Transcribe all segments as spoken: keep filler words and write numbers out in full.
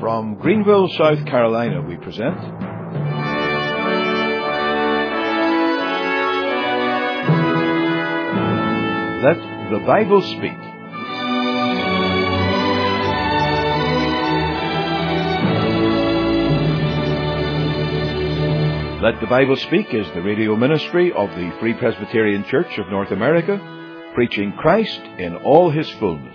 From Greenville, South Carolina, we present Let the Bible Speak. Let the Bible Speak is the radio ministry of the Free Presbyterian Church of North America, preaching Christ in all His fullness.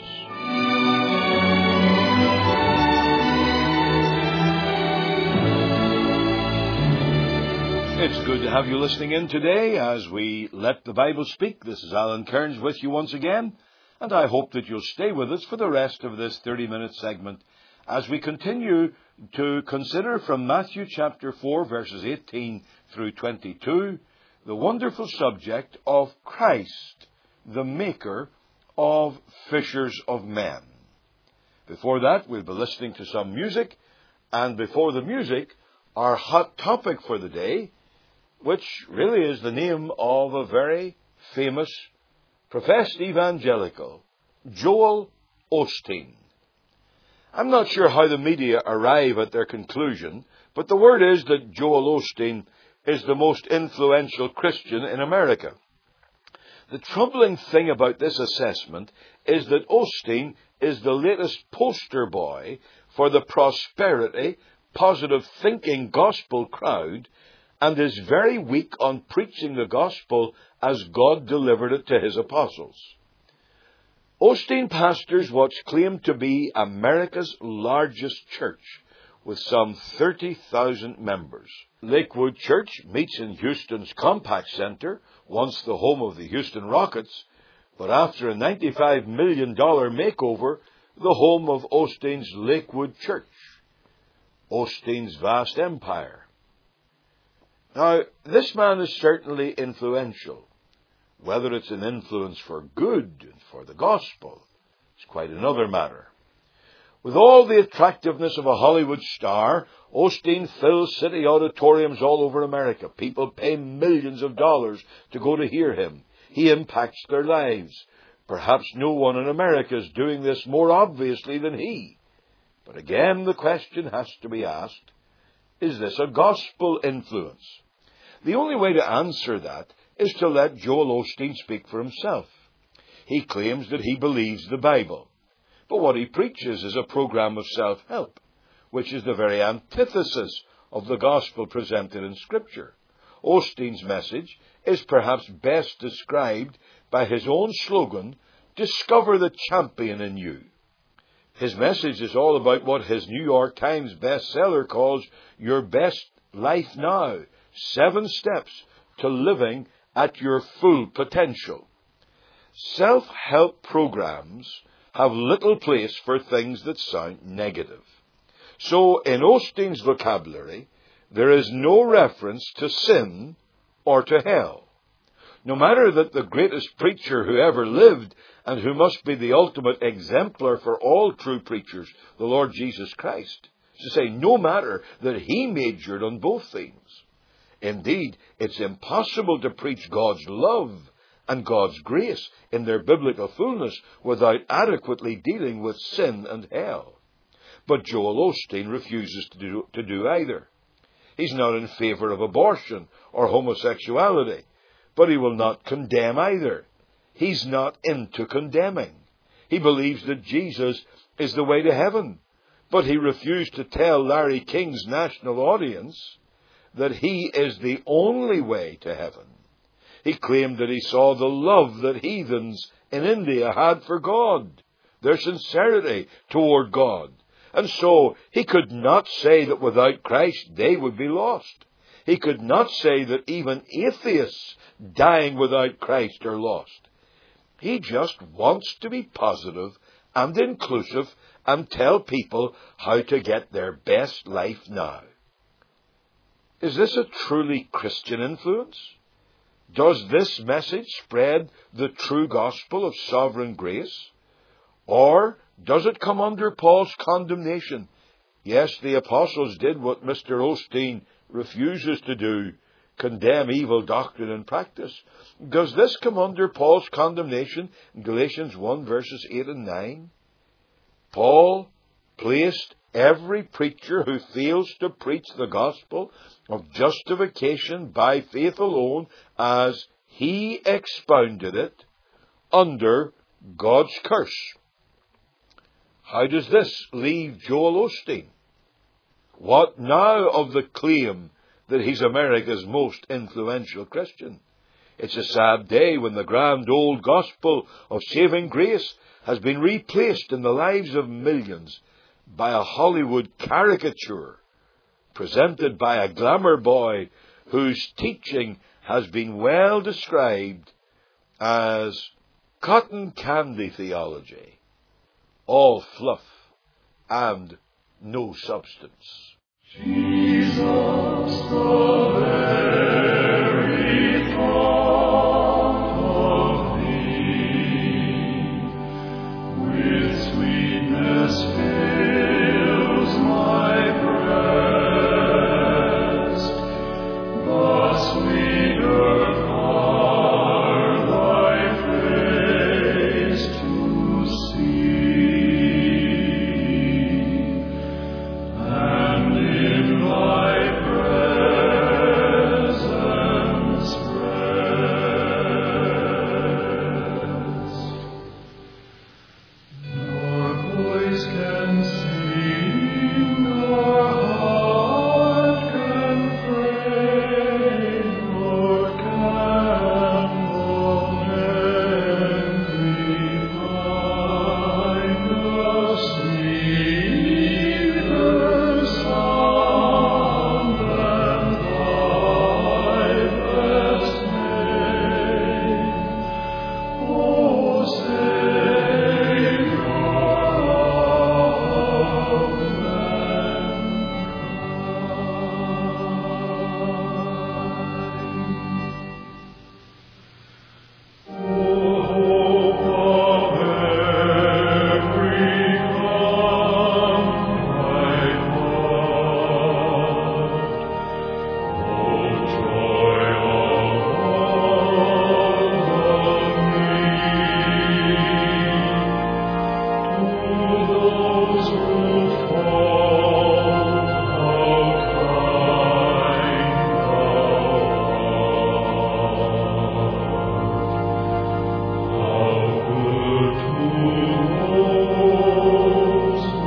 It's good to have you listening in today as we Let the Bible Speak. This is Alan Kearns with you once again, and I hope that you'll stay with us for the rest of this thirty-minute segment as we continue to consider from Matthew chapter four, verses eighteen through twenty-two, the wonderful subject of Christ, the maker of fishers of men. Before that, we'll be listening to some music, and before the music, our hot topic for the day, which really is the name of a very famous professed evangelical, Joel Osteen. I'm not sure how the media arrive at their conclusion, but the word is that Joel Osteen is the most influential Christian in America. The troubling thing about this assessment is that Osteen is the latest poster boy for the prosperity, positive thinking gospel crowd, and is very weak on preaching the gospel as God delivered it to His apostles. Osteen pastors what's claimed to be America's largest church, with some thirty thousand members. Lakewood Church meets in Houston's Compaq Center, once the home of the Houston Rockets, but after a ninety-five million dollars makeover, the home of Osteen's Lakewood Church, Osteen's vast empire. Now, this man is certainly influential. Whether it's an influence for good and for the gospel is quite another matter. With all the attractiveness of a Hollywood star, Osteen fills city auditoriums all over America. People pay millions of dollars to go to hear him. He impacts their lives. Perhaps no one in America is doing this more obviously than he. But again, the question has to be asked, is this a gospel influence? The only way to answer that is to let Joel Osteen speak for himself. He claims that he believes the Bible, but what he preaches is a program of self-help, which is the very antithesis of the gospel presented in Scripture. Osteen's message is perhaps best described by his own slogan, "Discover the champion in you." His message is all about what his New York Times bestseller calls your best life now, seven steps to living at your full potential. Self-help programs have little place for things that sound negative. So, in Osteen's vocabulary, there is no reference to sin or to hell. No matter that the greatest preacher who ever lived, and who must be the ultimate exemplar for all true preachers, the Lord Jesus Christ, to say no matter that he majored on both themes. Indeed, it's impossible to preach God's love and God's grace in their biblical fullness without adequately dealing with sin and hell. But Joel Osteen refuses to do, to do either. He's not in favor of abortion or homosexuality, but he will not condemn either. He's not into condemning. He believes that Jesus is the way to heaven, but he refused to tell Larry King's national audience that he is the only way to heaven. He claimed that he saw the love that heathens in India had for God, their sincerity toward God. And so he could not say that without Christ they would be lost. He could not say that even atheists dying without Christ are lost. He just wants to be positive and inclusive and tell people how to get their best life now. Is this a truly Christian influence? Does this message spread the true gospel of sovereign grace? Or does it come under Paul's condemnation? Yes, the apostles did what Mister Osteen refuses to do, condemn evil doctrine and practice. Does this come under Paul's condemnation in Galatians one, verses eight and nine? Paul placed every preacher who fails to preach the gospel of justification by faith alone as he expounded it under God's curse. How does this leave Joel Osteen? What now of the claim that he's America's most influential Christian? It's a sad day when the grand old gospel of saving grace has been replaced in the lives of millions by a Hollywood caricature presented by a glamour boy whose teaching has been well described as cotton candy theology, all fluff and no substance. Jesus, the very thought of thee, with sweetness fills my breast, the sweeter far thy face to see, and in thy presence rest. Nor voice can sing, nor heart can pray, nor can the memory find a sweeter sound than thy blessed name, O Savior of mankind. O hope of every contrite heart, O joy of all the meek, to those who fall, how kind thou art, how good to those who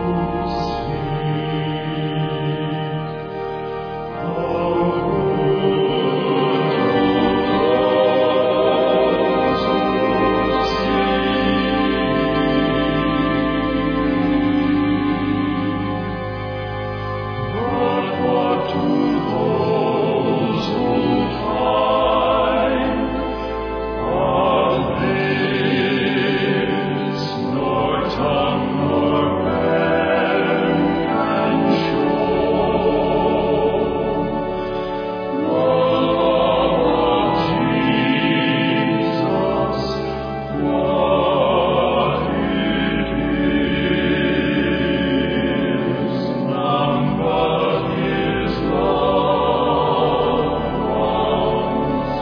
seek, how But what to those who find of this nor tongue nor pen can show the love of Jesus, what it is, none but His loved ones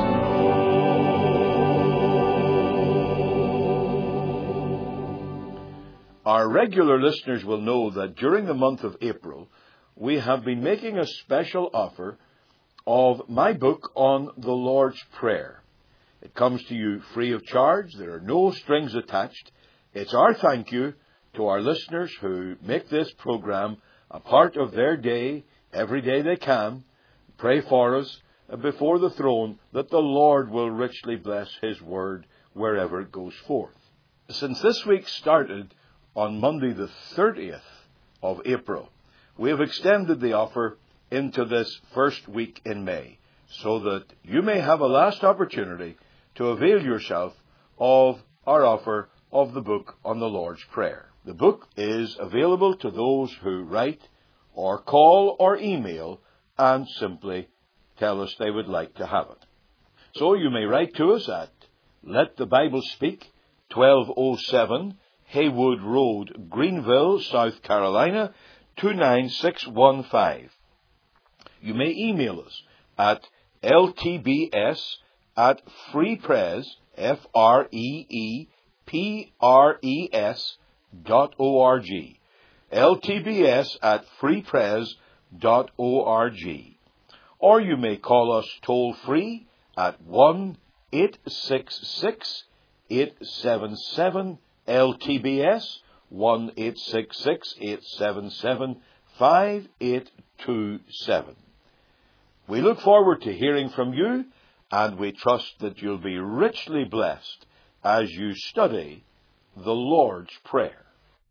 know. Our regular listeners will know that during the month of April, we have been making a special offer of my book on the Lord's Prayer. It comes to you free of charge. There are no strings attached. It's our thank you to our listeners who make this program a part of their day, every day they can. Pray for us before the throne that the Lord will richly bless His word wherever it goes forth. Since this week started on Monday the thirtieth of April, we have extended the offer into this first week in May, so that you may have a last opportunity to avail yourself of our offer of the book on the Lord's Prayer. The book is available to those who write or call or email and simply tell us they would like to have it. So you may write to us at Let the Bible Speak, twelve oh seven Haywood Road, Greenville, South Carolina, two nine six one five. You may email us at L T B S at freepres, F R E E P R E S dot O R G. L T B S at free pres dot org. Or you may call us toll-free at one eight six six, eight seven seven, L T B S, one eight six six, eight seven seven, five eight two seven. We look forward to hearing from you, and we trust that you'll be richly blessed as you study the Lord's Prayer.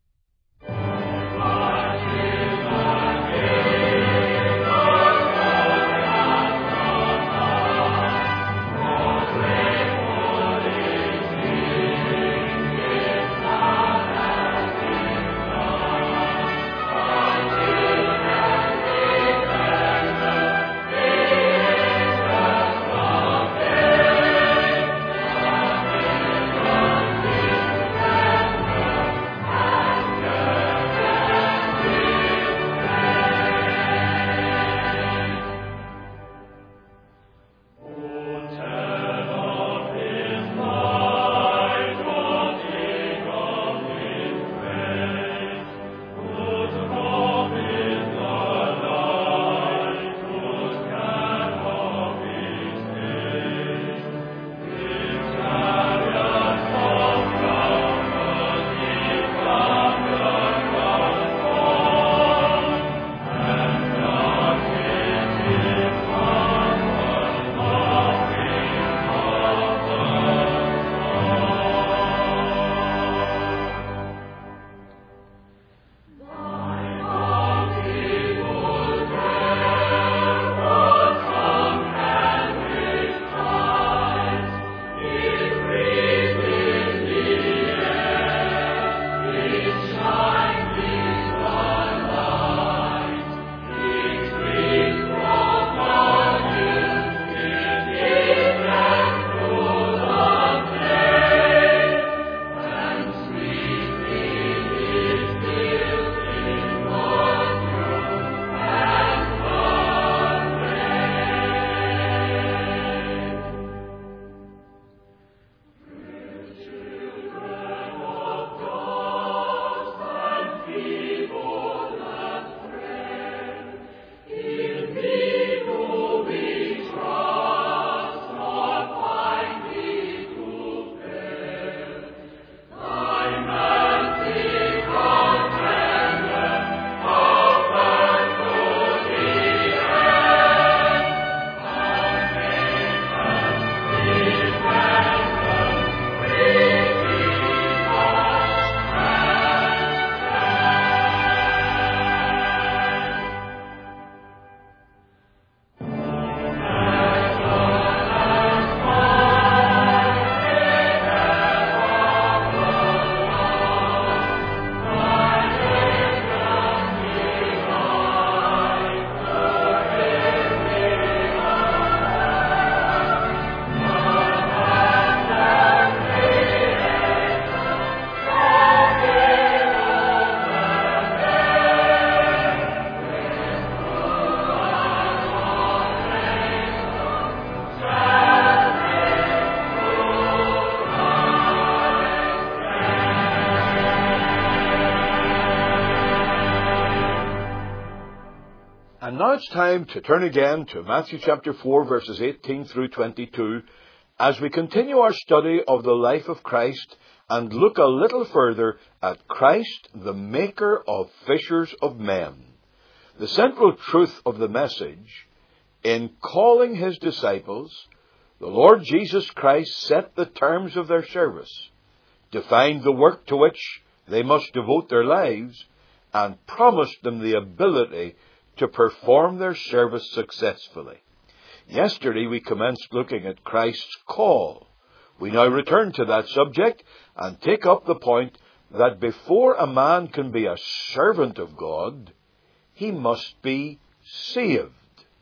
And now it's time to turn again to Matthew chapter four, verses eighteen through twenty-two, as we continue our study of the life of Christ and look a little further at Christ, the maker of fishers of men. The central truth of the message: in calling his disciples, the Lord Jesus Christ set the terms of their service, defined the work to which they must devote their lives, and promised them the ability to perform their service successfully. Yesterday we commenced looking at Christ's call. We now return to that subject and take up the point that before a man can be a servant of God, he must be saved.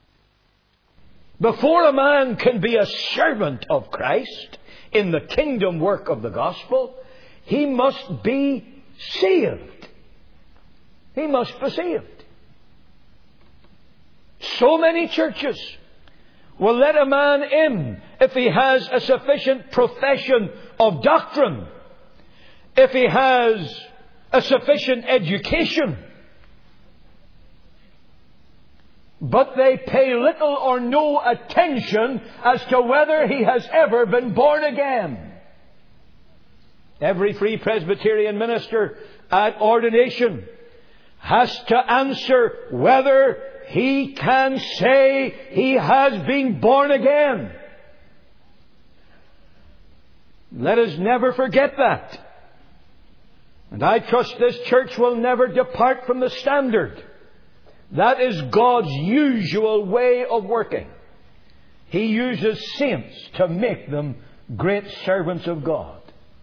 Before a man can be a servant of Christ in the kingdom work of the gospel, he must be saved. He must be saved. So many churches will let a man in if he has a sufficient profession of doctrine, if he has a sufficient education, but they pay little or no attention as to whether he has ever been born again. Every Free Presbyterian minister at ordination has to answer whether he can say he has been born again. Let us never forget that. And I trust this church will never depart from the standard. That is God's usual way of working. He uses saints to make them great servants of God.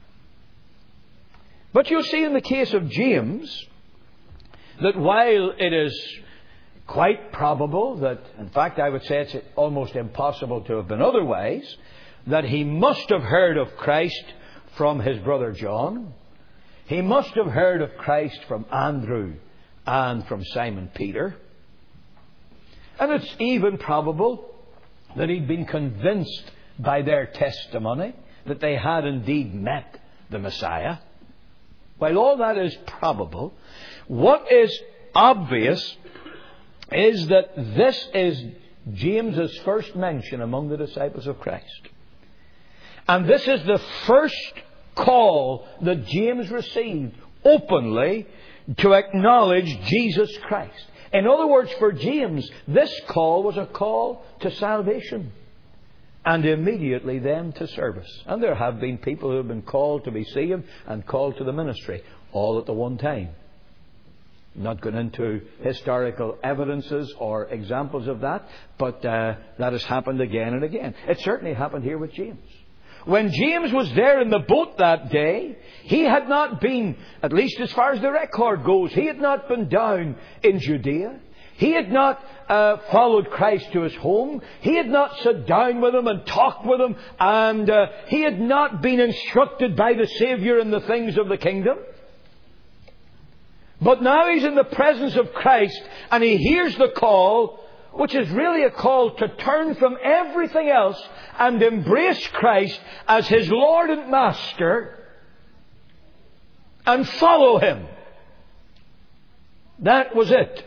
But you'll see in the case of James that while it is quite probable that, in fact I would say it's almost impossible to have been otherwise, that he must have heard of Christ from his brother John. He must have heard of Christ from Andrew and from Simon Peter. And it's even probable that he'd been convinced by their testimony that they had indeed met the Messiah. While all that is probable, what is obvious is that this is James's first mention among the disciples of Christ. And this is the first call that James received openly to acknowledge Jesus Christ. In other words, for James, this call was a call to salvation. And immediately then to service. And there have been people who have been called to be saved and called to the ministry, all at the one time. I'm not going into historical evidences or examples of that, but uh, that has happened again and again. It certainly happened here with James. When James was there in the boat that day, he had not been, at least as far as the record goes, he had not been down in Judea. He had not uh, followed Christ to his home. He had not sat down with him and talked with him. And uh, he had not been instructed by the Saviour in the things of the kingdom. But now he's in the presence of Christ and he hears the call, which is really a call to turn from everything else and embrace Christ as his Lord and Master and follow Him. That was it.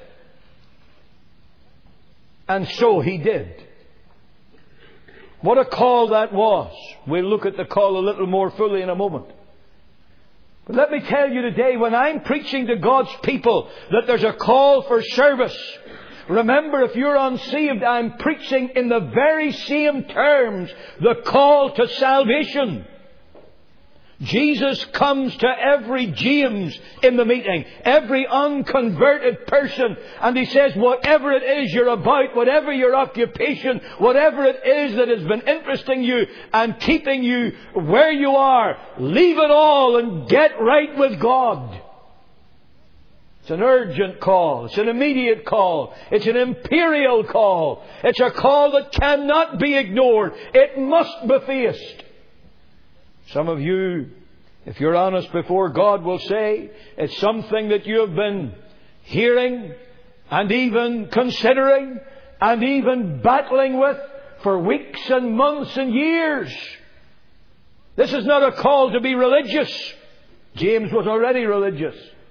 And so he did. What a call that was. We'll look at the call a little more fully in a moment. But let me tell you today, when I'm preaching to God's people that there's a call for service, remember, if you're unsaved, I'm preaching in the very same terms, the call to salvation. Jesus comes to every James in the meeting, every unconverted person, and he says, whatever it is you're about, whatever your occupation, whatever it is that has been interesting you and keeping you where you are, leave it all and get right with God. It's an urgent call. It's an immediate call. It's an imperial call. It's a call that cannot be ignored. It must be faced. Some of you, if you're honest before God, will say it's something that you have been hearing and even considering and even battling with for weeks and months and years. This is not a call to be religious. James was already religious.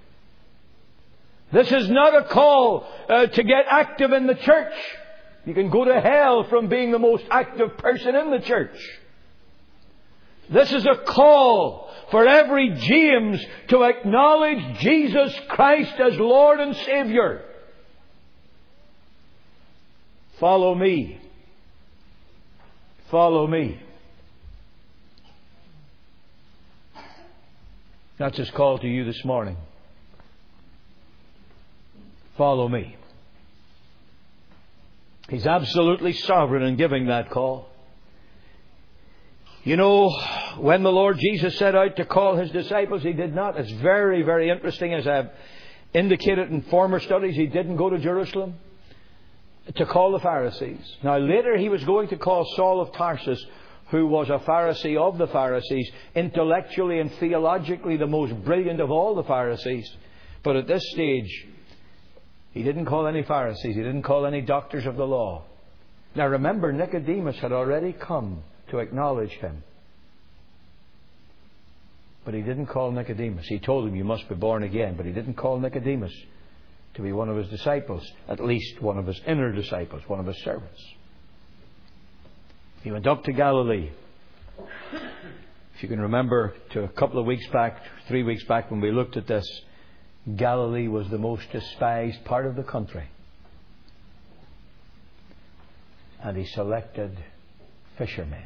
This is not a call uh, to get active in the church. You can go to hell from being the most active person in the church. This is a call for every James to acknowledge Jesus Christ as Lord and Saviour. Follow me. Follow me. That's His call to you this morning. Follow me. He's absolutely sovereign in giving that call. You know, when the Lord Jesus set out to call His disciples, He did not. It's very, very interesting. As I've indicated in former studies, He didn't go to Jerusalem to call the Pharisees. Now, later He was going to call Saul of Tarsus, who was a Pharisee of the Pharisees, intellectually and theologically the most brilliant of all the Pharisees. But at this stage, He didn't call any Pharisees. He didn't call any doctors of the law. Now remember, Nicodemus had already come to acknowledge Him. But he didn't call Nicodemus. He told him, you must be born again. But he didn't call Nicodemus to be one of his disciples, at least one of his inner disciples, one of his servants. He went up to Galilee. If you can remember, to a couple of weeks back, three weeks back when we looked at this, Galilee was the most despised part of the country. And he selected fishermen.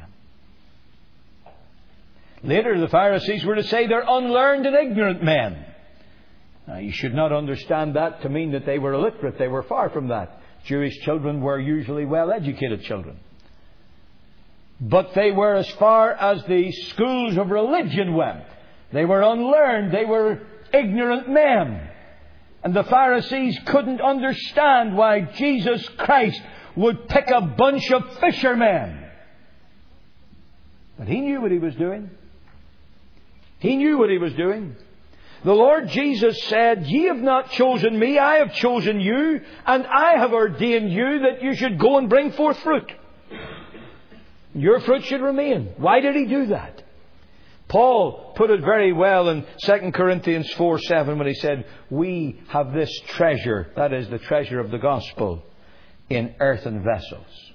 Later, the Pharisees were to say they're unlearned and ignorant men. Now, you should not understand that to mean that they were illiterate. They were far from that. Jewish children were usually well-educated children. But they were, as far as the schools of religion went, they were unlearned. They were ignorant men. And the Pharisees couldn't understand why Jesus Christ would pick a bunch of fishermen. But he knew what he was doing. He knew what he was doing. The Lord Jesus said, ye have not chosen me, I have chosen you, and I have ordained you that you should go and bring forth fruit. Your fruit should remain. Why did he do that? Paul put it very well in Second Corinthians four seven when he said, we have this treasure, that is the treasure of the gospel, in earthen vessels.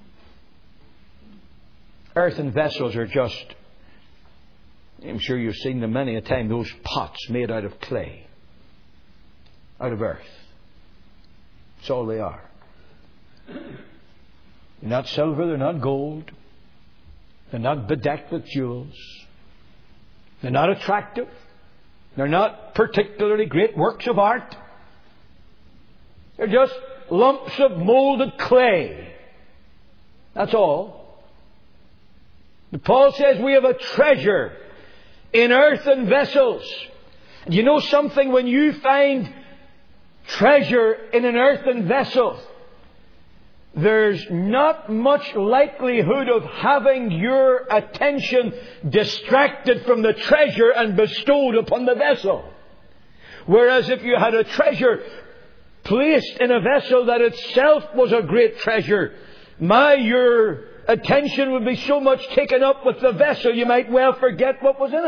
Earthen vessels are just, I'm sure you've seen them many a time, those pots made out of clay, out of earth. That's all they are. They're not silver, they're not gold. They're not bedecked with jewels. They're not attractive. They're not particularly great works of art. They're just lumps of molded clay. That's all. But Paul says we have a treasure in earthen vessels. And you know something? When you find treasure in an earthen vessel, there's not much likelihood of having your attention distracted from the treasure and bestowed upon the vessel. Whereas if you had a treasure placed in a vessel that itself was a great treasure, my, your attention would be so much taken up with the vessel you might well forget what was in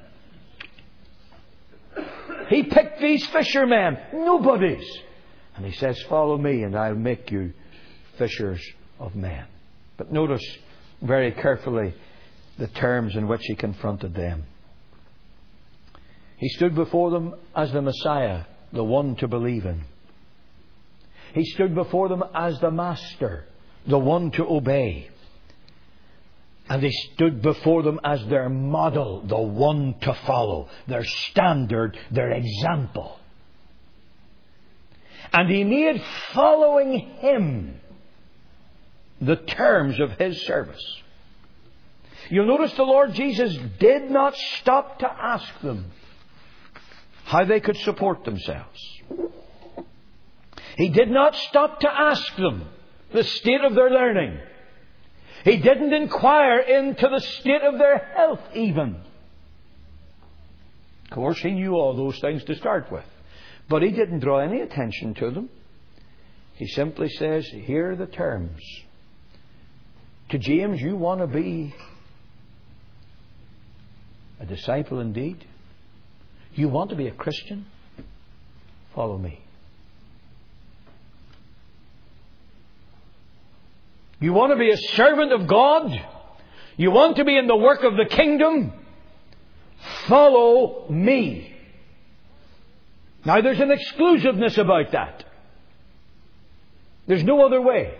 it. He picked these fishermen, nobodies. And he says, follow me and I'll make you fishers of men. But notice very carefully the terms in which he confronted them. He stood before them as the Messiah, the one to believe in. He stood before them as the Master, the one to obey. And he stood before them as their model, the one to follow, their standard, their example. And he made following him the terms of his service. You'll notice the Lord Jesus did not stop to ask them how they could support themselves. He did not stop to ask them the state of their learning. He didn't inquire into the state of their health even. Of course, he knew all those things to start with. But he didn't draw any attention to them. He simply says, here are the terms. To James, you want to be a disciple indeed? You want to be a Christian? Follow me. You want to be a servant of God? You want to be in the work of the kingdom? Follow me. Now there's an exclusiveness about that. There's no other way.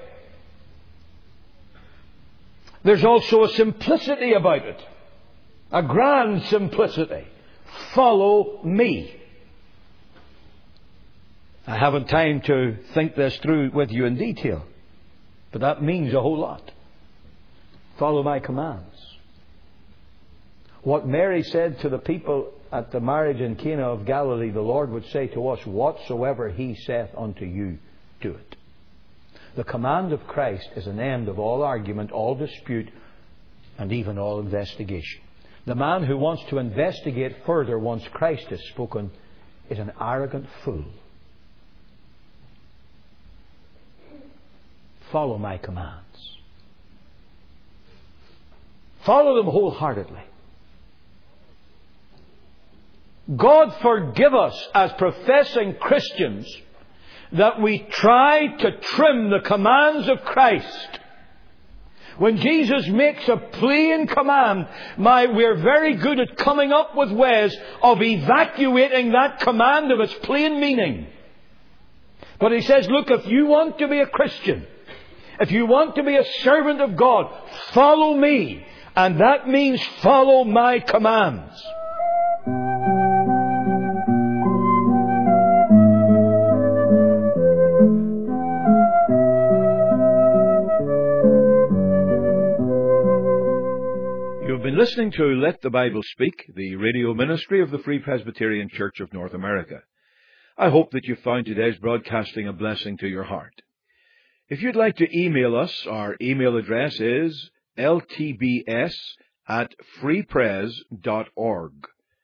There's also a simplicity about it. A grand simplicity. Follow me. I haven't time to think this through with you in detail. But that means a whole lot. Follow my commands. What Mary said to the people at the marriage in Cana of Galilee, the Lord would say to us, whatsoever He saith unto you, do it. The command of Christ is an end of all argument, all dispute, and even all investigation. The man who wants to investigate further once Christ has spoken is an arrogant fool. Follow my commands. Follow them wholeheartedly. God forgive us as professing Christians that we try to trim the commands of Christ. When Jesus makes a plain command, my, we're very good at coming up with ways of evacuating that command of its plain meaning. But he says, look, if you want to be a Christian, if you want to be a servant of God, follow me. And that means follow my commands. You've been listening to Let the Bible Speak, the radio ministry of the Free Presbyterian Church of North America. I hope that you found today's broadcasting a blessing to your heart. If you'd like to email us, our email address is l t b s at free pres dot org.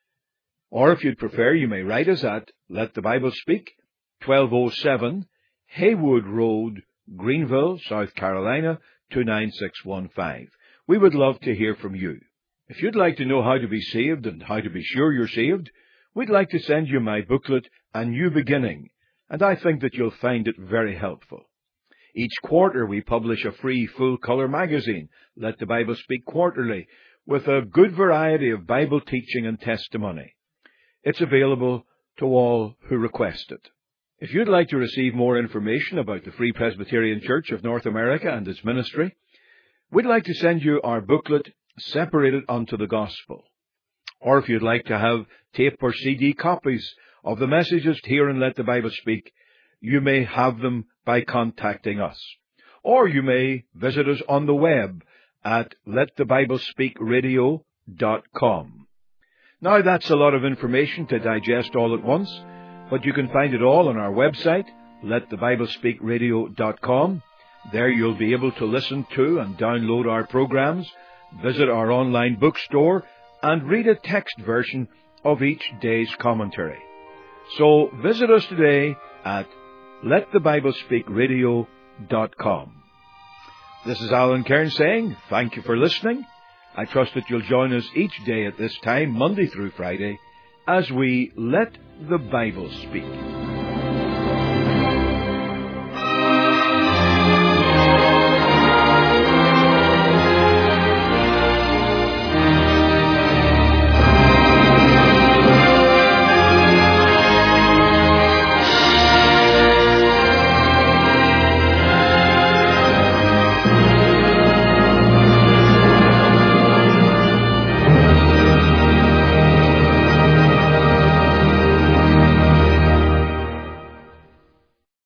Or if you'd prefer, you may write us at Let the Bible Speak, twelve oh seven Haywood Road, Greenville, South Carolina, two nine six one five. We would love to hear from you. If you'd like to know how to be saved and how to be sure you're saved, we'd like to send you my booklet, A New Beginning, and I think that you'll find it very helpful. Each quarter we publish a free full-color magazine, Let the Bible Speak Quarterly, with a good variety of Bible teaching and testimony. It's available to all who request it. If you'd like to receive more information about the Free Presbyterian Church of North America and its ministry, we'd like to send you our booklet, Separated unto the Gospel. Or if you'd like to have tape or C D copies of the messages here in Let the Bible Speak, you may have them by contacting us. Or you may visit us on the web at let the bible speak radio dot com. Now that's a lot of information to digest all at once, but you can find it all on our website, let the bible speak radio dot com. There you'll be able to listen to and download our programs, visit our online bookstore, and read a text version of each day's commentary. So visit us today at let the bible speak radio dot com. This is Alan Cairns saying thank you for listening. I trust that you'll join us each day at this time, Monday through Friday, as we Let the Bible Speak.